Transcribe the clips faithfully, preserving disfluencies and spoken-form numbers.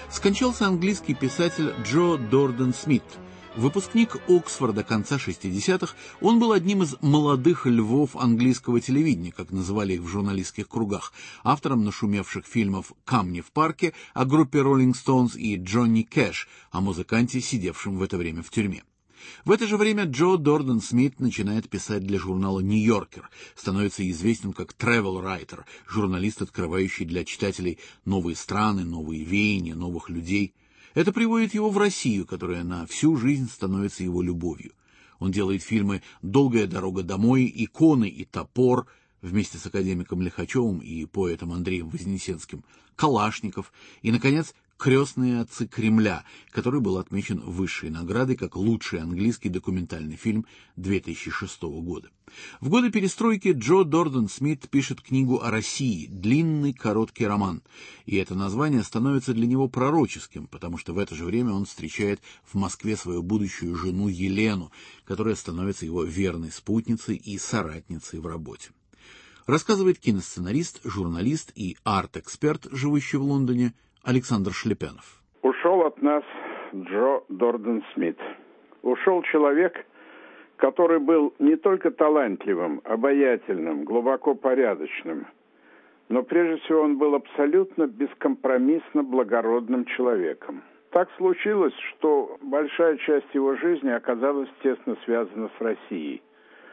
Скончался английский писатель Джо Дорден Смит. Выпускник Оксфорда конца шестидесятых, он был одним из молодых львов английского телевидения, как называли их в журналистских кругах, автором нашумевших фильмов «Камни в парке» о группе Rolling Stones и «Джонни Кэш», о музыканте, сидевшем в это время в тюрьме. В это же время Джо Дорден Смит начинает писать для журнала «Нью-Йоркер», становится известен как travel-writer, журналист, открывающий для читателей новые страны, новые веяния, новых людей. Это приводит его в Россию, которая на всю жизнь становится его любовью. Он делает фильмы «Долгая дорога домой», «Иконы» и «Топор» вместе с академиком Лихачевым и поэтом Андреем Вознесенским, «Калашников» и, наконец, «Крестные отцы Кремля», который был отмечен высшей наградой как лучший английский документальный фильм две тысячи шестого года. В годы перестройки Джо Дорден Смит пишет книгу о России, длинный короткий роман, и это название становится для него пророческим, потому что в это же время он встречает в Москве свою будущую жену Елену, которая становится его верной спутницей и соратницей в работе. Рассказывает киносценарист, журналист и арт-эксперт, живущий в Лондоне, Александр Шлепянов. Ушел от нас Джо Дорден Смит. Ушел человек, который был не только талантливым, обаятельным, глубоко порядочным, но прежде всего он был абсолютно бескомпромиссно благородным человеком. Так случилось, что большая часть его жизни оказалась тесно связана с Россией.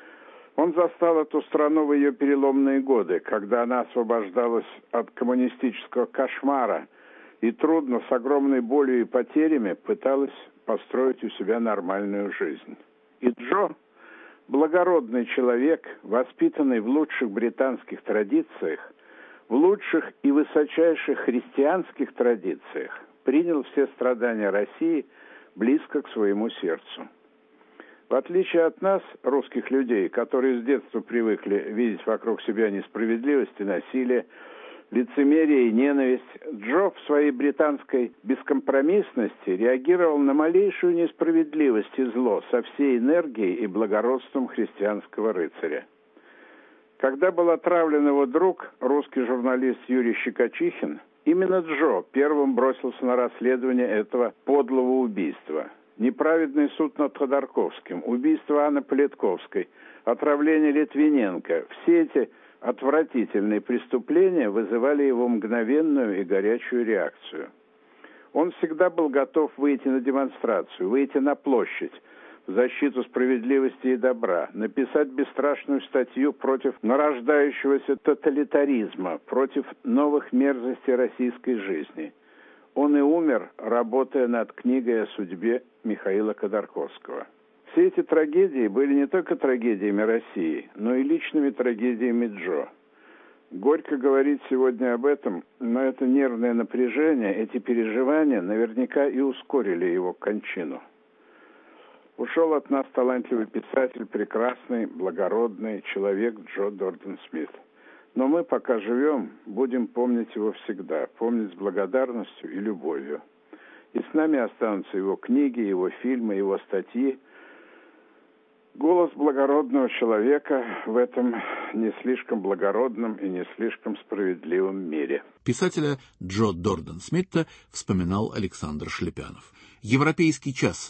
Он застал эту страну в ее переломные годы, когда она освобождалась от коммунистического кошмара и трудно, с огромной болью и потерями, пыталась построить у себя нормальную жизнь. И Джо, благородный человек, воспитанный в лучших британских традициях, в лучших и высочайших христианских традициях, принял все страдания России близко к своему сердцу. В отличие от нас, русских людей, которые с детства привыкли видеть вокруг себя несправедливость и насилие, лицемерие и ненависть, Джо в своей британской бескомпромиссности реагировал на малейшую несправедливость и зло со всей энергией и благородством христианского рыцаря. Когда был отравлен его друг, русский журналист Юрий Щекочихин, именно Джо первым бросился на расследование этого подлого убийства. Неправедный суд над Ходорковским, убийство Анны Политковской, отравление Литвиненко – все эти отвратительные преступления вызывали его мгновенную и горячую реакцию. Он всегда был готов выйти на демонстрацию, выйти на площадь в защиту справедливости и добра, написать бесстрашную статью против нарождающегося тоталитаризма, против новых мерзостей российской жизни. Он и умер, работая над книгой о судьбе Михаила Ходорковского. Все эти трагедии были не только трагедиями России, но и личными трагедиями Джо. Горько говорить сегодня об этом, но это нервное напряжение, эти переживания наверняка и ускорили его кончину. Ушел от нас талантливый писатель, прекрасный, благородный человек Джо Дорден Смит. Но мы, пока живем, будем помнить его всегда, помнить с благодарностью и любовью. И с нами останутся его книги, его фильмы, его статьи. Голос благородного человека в этом не слишком благородном и не слишком справедливом мире. Писателя Джо Дорден Смита вспоминал Александр Шлепянов. Европейский час.